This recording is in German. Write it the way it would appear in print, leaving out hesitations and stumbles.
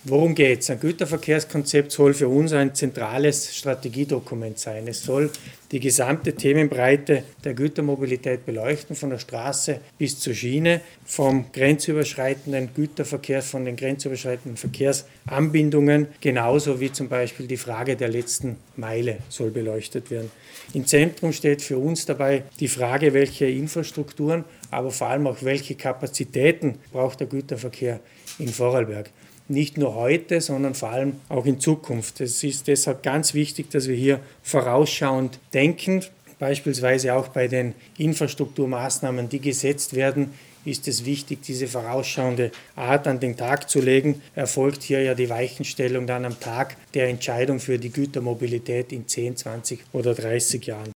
Worum geht es? Ein Güterverkehrskonzept soll für uns ein zentrales Strategiedokument sein. Es soll die gesamte Themenbreite der Gütermobilität beleuchten, von der Straße bis zur Schiene, vom grenzüberschreitenden Güterverkehr, von den grenzüberschreitenden Verkehrsanbindungen, genauso wie zum Beispiel die Frage der letzten Meile soll beleuchtet werden. Im Zentrum steht für uns dabei die Frage, welche Infrastrukturen, aber vor allem auch welche Kapazitäten braucht der Güterverkehr in Vorarlberg. Nicht nur heute, sondern vor allem auch in Zukunft. Es ist deshalb ganz wichtig, dass wir hier vorausschauend denken. Beispielsweise auch bei den Infrastrukturmaßnahmen, die gesetzt werden, ist es wichtig, diese vorausschauende Art an den Tag zu legen. Erfolgt hier ja die Weichenstellung dann am Tag der Entscheidung für die Gütermobilität in 10, 20 oder 30 Jahren.